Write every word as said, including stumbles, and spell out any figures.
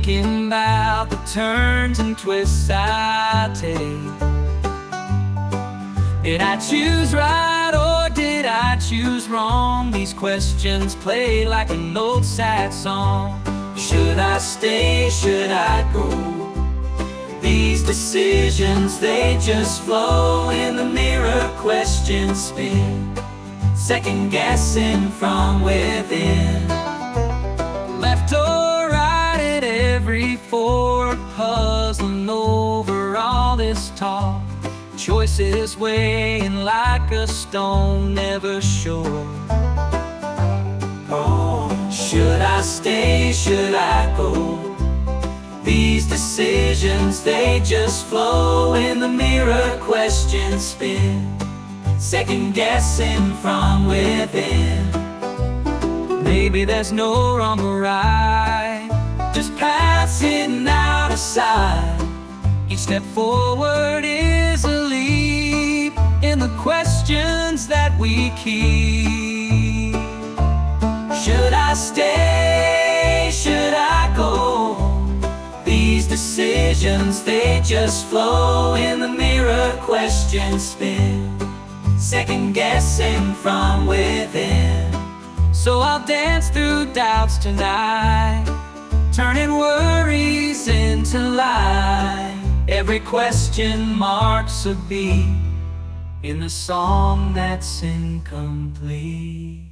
thinking about the turns and twists I take. Did I choose right or did I choose wrong? These questions play like an old sad song. Should I stay, should I go? These decisions, they just flow in the mirror, questions spin, second guessing from within. Left or right at every fork, puzzling over all this talk. Choices weighing like a stone, never sure. Oh, should I stay, should I go? These decisions, they just flow in the mirror, questions spin, second guessing from within. Maybe there's no wrong or right, just paths hidden out of sight. Each step forward is a leap in the questions that we keep. Should I stay, should I go? These decisions, they just flow in the mirror, questions spin, second guessing from within. So I'll dance through doubts tonight, turning worries into light. Every question marks a beat in the song that's incomplete.